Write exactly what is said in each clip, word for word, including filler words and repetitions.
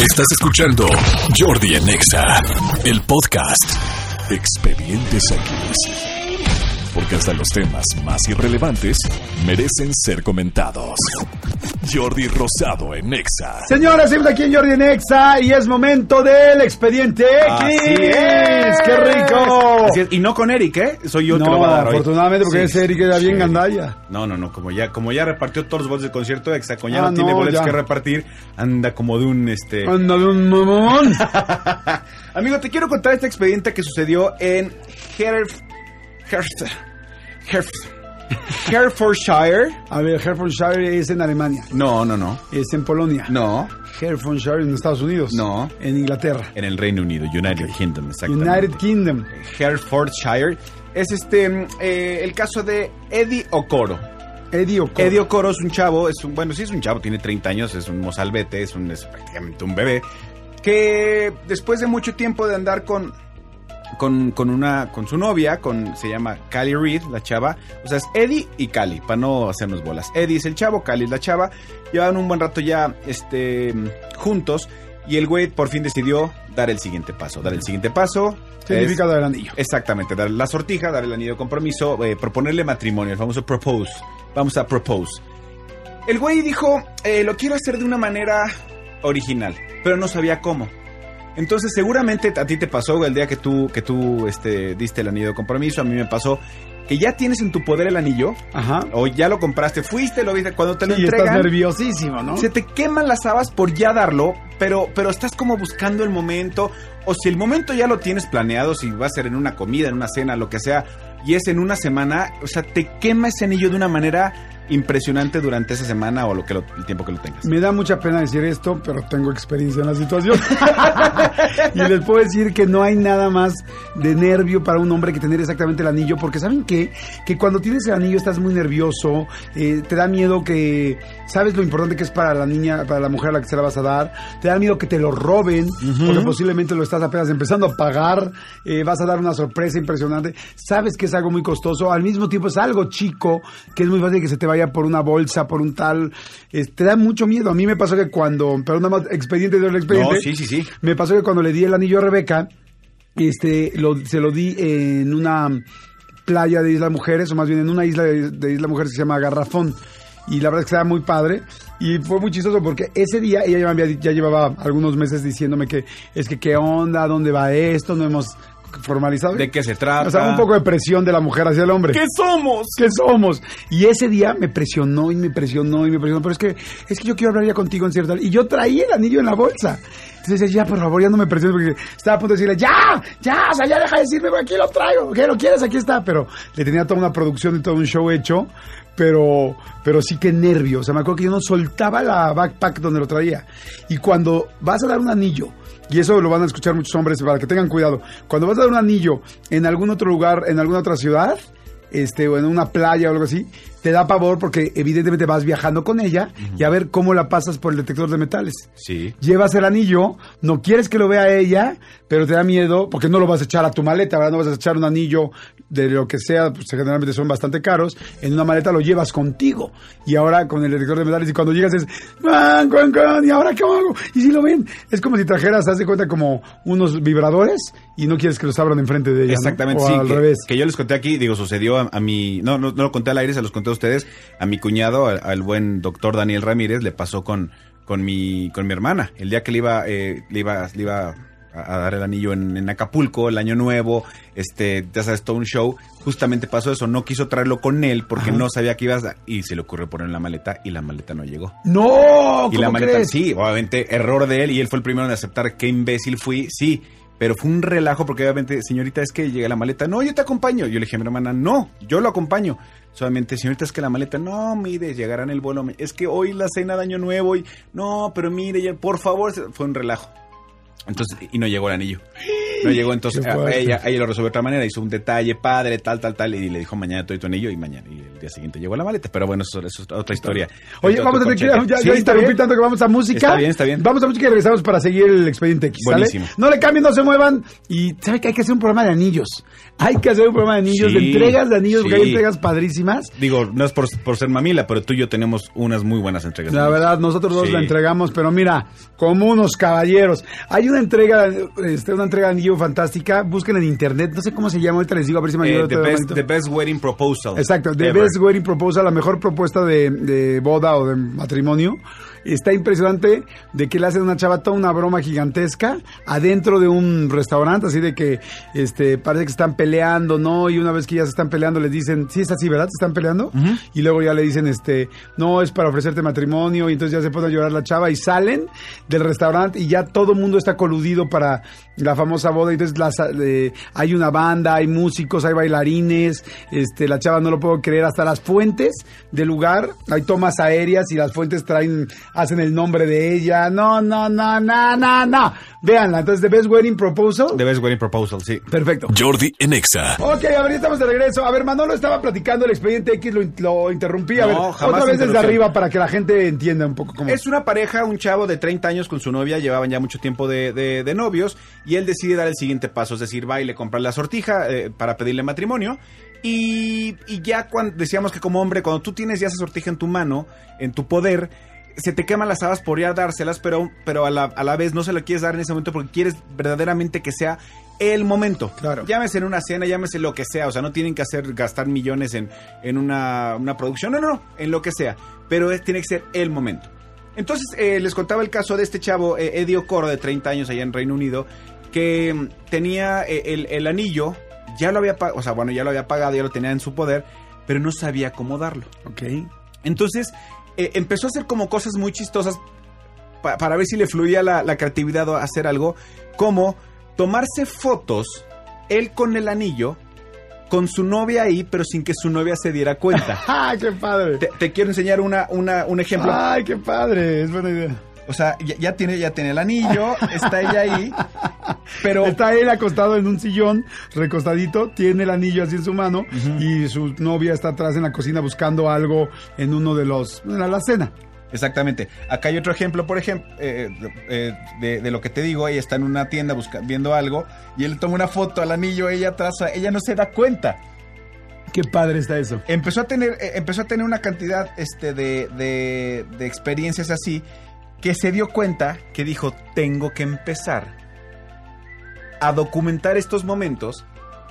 Estás escuchando Jordi en Exa, el podcast Expedientes X. Porque hasta los temas más irrelevantes merecen ser comentados. Jordi Rosado en Exa. Señoras, estamos aquí en Jordi en Exa y es momento del Expediente X. Así es. ¡Qué rico! Así es. Y no con Eric, ¿eh? Soy yo el no, que lo va a dar hoy. Afortunadamente, porque Sí, ese Eric era sí. bien gandalla. No, no, no. Como ya, como ya repartió todos los boletos del concierto, Exa, como ya Ah, no tiene no, boletos ya. que repartir, anda como de un este. Anda de un mamón. Amigo, te quiero contar este expediente que sucedió en Heref... Heref... Heref... Herefordshire. A ver, Herefordshire es en Alemania. No, no, no. Es en Polonia. No, Herefordshire en Estados Unidos. No. En Inglaterra. en el Reino Unido, United Kingdom, exactamente. United Kingdom. Herefordshire. Es este eh, el caso de Eddie Okoro. Eddie Okoro. Eddie Okoro es un chavo, es un, bueno, sí es un chavo, tiene treinta años, es un mozalbete, es, un, es prácticamente un bebé, que después de mucho tiempo de andar con, con, con, una, con su novia, con, se llama Callie Reed, la chava, o sea, es Eddie y Callie, para no hacernos bolas. Eddie es el chavo, Callie es la chava, llevaban un buen rato ya este, juntos, y el güey por fin decidió dar el siguiente paso, dar el siguiente paso. Significa es- dar el anillo. Exactamente, dar la sortija, dar el anillo de compromiso, eh, proponerle matrimonio, el famoso propose. Vamos a propose. El güey dijo, eh, lo quiero hacer de una manera original, pero no sabía cómo. Entonces seguramente a ti te pasó, güey, el día que tú, que tú este, diste el anillo de compromiso, a mí me pasó que ya tienes en tu poder el anillo, Ajá. o ya lo compraste, fuiste, lo viste, cuando te lo Sí, estás entregan, nerviosísimo, ¿no? se te queman las habas por ya darlo, pero, pero estás como buscando el momento, o si el momento ya lo tienes planeado, si va a ser en una comida, en una cena, lo que sea, y es en una semana, o sea, te quema ese anillo de una manera impresionante durante esa semana o lo que lo- el tiempo que lo tengas. Me da mucha pena decir esto, pero tengo experiencia en la situación. Y les puedo decir que no hay nada más de nervio para un hombre que tener exactamente el anillo, porque ¿saben qué? Que cuando tienes el anillo estás muy nervioso, eh, te da miedo que... ¿Sabes lo importante que es para la niña, para la mujer a la que se la vas a dar? Te da miedo que te lo roben, porque posiblemente lo estás apenas empezando a pagar, eh, vas a dar una sorpresa impresionante. Sabes que es algo muy costoso, al mismo tiempo es algo chico, que es muy fácil que se te vaya por una bolsa, por un tal... eh, te da mucho miedo. A mí me pasó que cuando... Pero nada más, expediente del expediente. No, sí, sí, sí. Me pasó que cuando le di el anillo a Rebeca, este, lo, se lo di en una playa de Isla Mujeres, o más bien en una isla de, de Isla Mujeres que se llama Garrafón. Y la verdad es que estaba muy padre. Y fue muy chistoso porque ese día ella ya, me había, ya llevaba algunos meses diciéndome que es que qué onda, dónde va esto, no hemos formalizado. ¿De qué se trata? O sea, un poco de presión de la mujer hacia el hombre. ¿Qué somos? ¿Qué somos? Y ese día me presionó y me presionó y me presionó. Pero es que, es que yo quiero hablar ya contigo en cierta... Y yo traía el anillo en la bolsa. Entonces decía, ya, por favor, ya no me presiones, porque estaba a punto de decirle, ya, ya, o sea, ya deja de decirme, güey, aquí lo traigo, ¿qué lo quieres? Aquí está. Pero le tenía toda una producción y todo un show hecho, pero, pero sí que nervio. O sea, me acuerdo que yo no soltaba la backpack donde lo traía. Y cuando vas a dar un anillo, y eso lo van a escuchar muchos hombres para que tengan cuidado, cuando vas a dar un anillo en algún otro lugar, en alguna otra ciudad, este, o en una playa o algo así, te da pavor porque evidentemente vas viajando con ella y a ver cómo la pasas por el detector de metales. Sí. Llevas el anillo, no quieres que lo vea ella, pero te da miedo porque no lo vas a echar a tu maleta, ¿verdad? No vas a echar un anillo de lo que sea, pues generalmente son bastante caros, en una maleta lo llevas contigo. Y ahora con el detector de metales y cuando llegas es, ¡cuan, cuan, cuan! ¿Y ahora qué hago? Y si lo ven, es como si trajeras, haz de cuenta, como unos vibradores y no quieres que los abran enfrente de ella, ¿no? Exactamente, O sí. al que, revés. que yo les conté aquí, digo, sucedió a, a mi... No, no, no lo conté al aire, se los conté a ustedes. A mi cuñado, al, al buen doctor Daniel Ramírez, le pasó con, con, mi, con mi hermana. El día que le iba, eh, le iba, le iba a, a dar el anillo en, en Acapulco, el año nuevo, este, ya sabes, todo un show. Justamente pasó eso, no quiso traerlo con él porque Ajá. no sabía que ibas a... Y se le ocurrió poner en la maleta y la maleta no llegó. ¡No! Y la ¿Cómo maleta, crees? sí, obviamente, error de él y él fue el primero en aceptar qué imbécil fui, sí, pero fue un relajo porque obviamente, señorita, es que llega la maleta, no, yo te acompaño. Yo le dije a mi hermana, no, yo lo acompaño. Solamente, señorita, es que la maleta, no, mire, llegará en el vuelo, es que hoy la cena de Año Nuevo y, no, pero mire, ya, por favor, fue un relajo. Entonces, y no llegó el anillo. no llegó, entonces Qué a- fuerte. ella, ella lo resolvió de otra manera, hizo un detalle padre, tal, tal, tal, y le dijo mañana doy tu anillo y mañana, y el día siguiente llegó la maleta, pero bueno, eso, eso es otra historia. Oye, Otro vamos a tener que conchete. ya, Sí, ya está interrumpí bien. tanto que vamos a música. Está bien, está bien. Vamos a música y regresamos para seguir el Expediente X, ¿sale? Buenísimo. No le cambien, no se muevan. Y ¿sabe que hay que hacer un programa de anillos? Hay que hacer un programa de anillos, Sí, de entregas de anillos, porque sí. hay entregas padrísimas. Digo, no es por, por ser mamila, pero tú y yo tenemos unas muy buenas entregas. La verdad, nosotros dos Sí. la entregamos, pero mira, como unos caballeros. Hay una entrega, este, una entrega de anillo fantástica. Busquen en internet, no sé cómo se llama, ahorita les digo, a ver si me Eh, ayuda. the, todo, best, manito. the Best Wedding Proposal. Exacto, The ever. Best Wedding Proposal, la mejor propuesta de, de boda o de matrimonio. Está impresionante de que le hacen a una chava toda una broma gigantesca adentro de un restaurante, así de que este parece que están peleando, ¿no? Y una vez que ya se están peleando les dicen, sí, es así, ¿verdad? ¿Se están peleando? Ujú. Y luego ya le dicen, este, no, es para ofrecerte matrimonio, y entonces ya se pone a llorar la chava y salen del restaurante y ya todo el mundo está coludido para la famosa boda, y entonces las, eh, hay una banda, hay músicos, hay bailarines, este, la chava no lo puedo creer, hasta las fuentes del lugar, hay tomas aéreas y las fuentes traen, hacen el nombre de ella, no, no, no, no, no, no, véanla, entonces The Best Wedding Proposal, The Best Wedding Proposal, sí. perfecto. Jordi en Exa. Ok, a ver, ya estamos de regreso. A ver, Manolo estaba platicando el Expediente X, lo, in- lo interrumpí. A No, ver, jamás otra vez desde interrupción. arriba para que la gente entienda un poco cómo... Es una pareja, un chavo de treinta años con su novia, llevaban ya mucho tiempo de, de- de novios, y él decide dar el siguiente paso, es decir, va y le compra la sortija eh, para pedirle matrimonio, y, y ya cuando decíamos que como hombre, cuando tú tienes ya esa sortija en tu mano, en tu poder, se te queman las habas por ya dárselas, pero, pero a, la, a la vez no se lo quieres dar en ese momento porque quieres verdaderamente que sea el momento. Claro. Llámese en una cena, llámese lo que sea, o sea, no tienen que hacer gastar millones en, en una, una producción, no, no, no, en lo que sea, pero es- tiene que ser el momento. Entonces, eh, les contaba el caso de este chavo, eh, Eddie Okoro, de treinta años, allá en Reino Unido, que mm, tenía eh, el, el anillo, ya lo había pagado, o sea, bueno, ya lo había pagado, ya lo tenía en su poder, pero no sabía cómo darlo. Ok. Entonces, eh, empezó a hacer como cosas muy chistosas pa- para ver si le fluía la, la creatividad a hacer algo, como tomarse fotos, él con el anillo, con su novia ahí, pero sin que su novia se diera cuenta. ¡Ah, qué padre! Te, te quiero enseñar una, una, un ejemplo. ¡Ay, qué padre! Es buena idea. O sea, ya, ya tiene, ya tiene el anillo, está ella ahí, pero... Está él acostado en un sillón, recostadito, tiene el anillo así en su mano, y su novia está atrás en la cocina buscando algo en uno de los... en la cena. Exactamente. Acá hay otro ejemplo, por ejemplo, eh, eh, de, de lo que te digo. Ella está en una tienda busca, viendo algo y él le toma una foto al anillo, ella atrás, ella no se da cuenta. Qué padre está eso. Empezó a tener, eh, empezó a tener una cantidad este, de, de, de experiencias así, que se dio cuenta que dijo, tengo que empezar a documentar estos momentos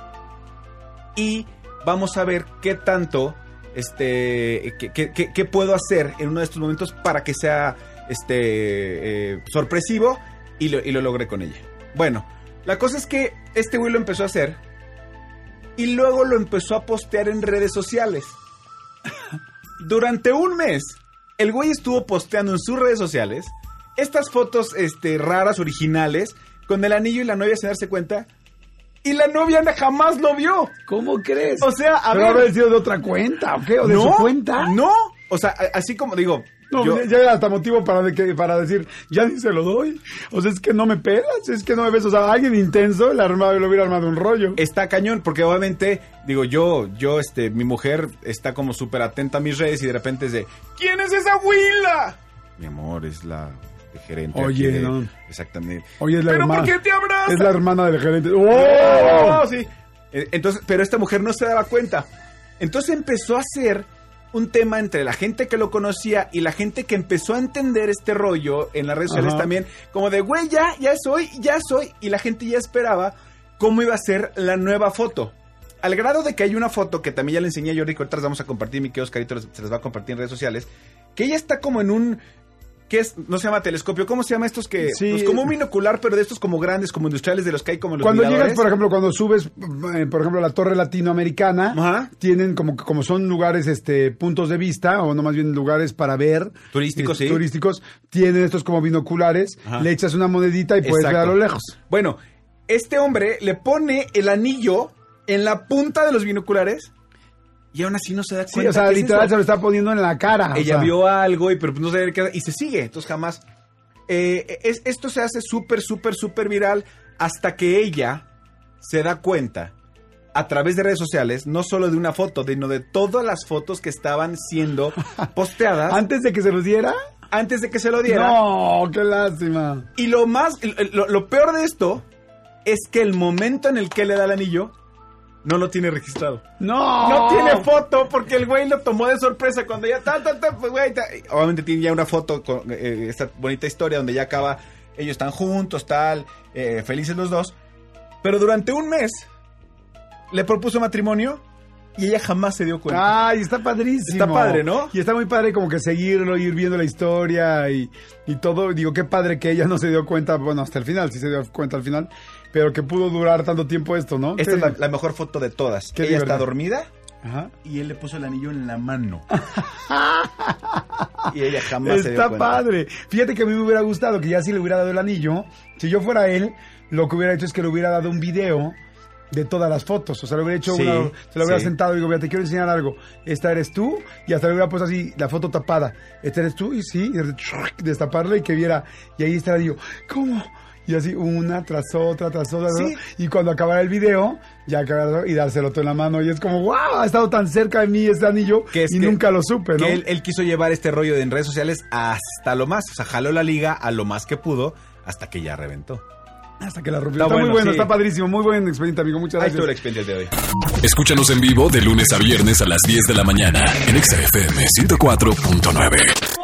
y vamos a ver qué tanto, este, qué, qué- qué- qué puedo hacer en uno de estos momentos para que sea este, eh, sorpresivo, y lo, y lo logré con ella. Bueno, la cosa es que este güey lo empezó a hacer y luego lo empezó a postear en redes sociales. Durante un mes, el güey estuvo posteando en sus redes sociales estas fotos este, raras, originales, con el anillo y la novia sin darse cuenta. Y la novia jamás lo vio. ¿Cómo crees? O sea, a ¿Pero ver... haber sido de otra cuenta o qué? ¿O de ¿No? su cuenta? No. O sea, a- así como digo... No, yo- ya, ya era hasta motivo para, de que, para decir, ya ni se lo doy. O sea, es que no me pelas, es que no me ves. O sea, alguien intenso le, armado, le hubiera armado un rollo. Está cañón, porque obviamente, digo, yo, yo, este, mi mujer está como súper atenta a mis redes y de repente es de, ¿quién es esa huila? Mi amor, es la gerente. Oye, aquí de- no. Exactamente. Oye, es la ¿Pero hermana. por qué te abraza? Es la hermana del gerente. ¡Oh! ¡Oh! Sí. Eh, Entonces, pero esta mujer no se daba cuenta. Entonces empezó a hacer un tema entre la gente que lo conocía y la gente que empezó a entender este rollo en las redes sociales Ajá. también, como de, güey, ya, ya soy, ya soy, y la gente ya esperaba cómo iba a ser la nueva foto. Al grado de que hay una foto que también ya le enseñé a Jordi, que ahorita las vamos a compartir, mi querido Oscarito se las va a compartir en redes sociales, que ella está como en un... ¿Qué es? No se llama telescopio. ¿Cómo se llama estos que...? Sí. Pues como un binocular, pero de estos como grandes, como industriales, de los que hay como en los Cuando miradores. llegas, por ejemplo, cuando subes, eh, por ejemplo, a la Torre Latinoamericana, Ajá. tienen como como son lugares, este, puntos de vista, o no más bien lugares para ver. Turísticos, eh, sí. Turísticos, tienen estos como binoculares, Ajá. le echas una monedita y puedes Exacto. ver a lo lejos. Bueno, este hombre le pone el anillo en la punta de los binoculares y aún así no se da cuenta. Sí, o sea, ¿qué es literal eso? se lo está poniendo en la cara. o Ella sea. vio algo y pero pues no sabía qué era, y se sigue, entonces jamás. Eh, es, esto se hace súper, súper, súper viral hasta que ella se da cuenta a través de redes sociales, no solo de una foto, sino de todas las fotos que estaban siendo posteadas. ¿Antes de que se los diera? Antes de que se lo diera. No, qué lástima. Y lo más, lo, lo peor de esto es que el momento en el que le da el anillo no lo tiene registrado. No. No tiene foto porque el güey lo tomó de sorpresa cuando ya ta, ta, ta, pues güey, ta. Obviamente tiene ya una foto con eh, esta bonita historia donde ya acaba, ellos están juntos, tal, eh, felices los dos. Pero durante un mes le propuso matrimonio y ella jamás se dio cuenta. Ay, está padrísimo. Está padre, ¿no? Y está muy padre como que seguirlo, ir viendo la historia y, y todo. Digo, qué padre que ella no se dio cuenta, bueno, hasta el final, sí se dio cuenta al final, pero que pudo durar tanto tiempo esto, ¿no? Esta Qué- es la, la mejor foto de todas. Qué Ella libertad. está dormida Ajá. y él le puso el anillo en la mano. Y ella jamás se dio Está cuenta. padre. Fíjate que a mí me hubiera gustado que ya sí le hubiera dado el anillo. Si yo fuera él, lo que hubiera hecho es que le hubiera dado un video de todas las fotos. O sea, le hubiera hecho Sí, una, se lo hubiera sí. sentado y digo, mira, te quiero enseñar algo. Esta eres tú. Y hasta le hubiera puesto así la foto tapada. Esta eres tú y sí, y de- destaparla y que viera. Y ahí está, digo, ¿cómo? Y así una tras otra, tras otra. Sí. ¿no? Y cuando acabara el video, ya acabara y dárselo todo en la mano. Y es como, wow, ha estado tan cerca de mí este anillo Que es y que- nunca lo supe, ¿no? Que él, él quiso llevar este rollo de en redes sociales hasta lo más. O sea, jaló la liga a lo más que pudo hasta que ya reventó. Hasta que la rompió. Está Está, muy bueno, bueno, sí. está padrísimo. Muy buen expediente, amigo. Muchas Ahí gracias. estuvo la experiencia de hoy. Escúchanos en vivo de lunes a viernes a las diez de la mañana en Exa F M ciento cuatro punto nueve.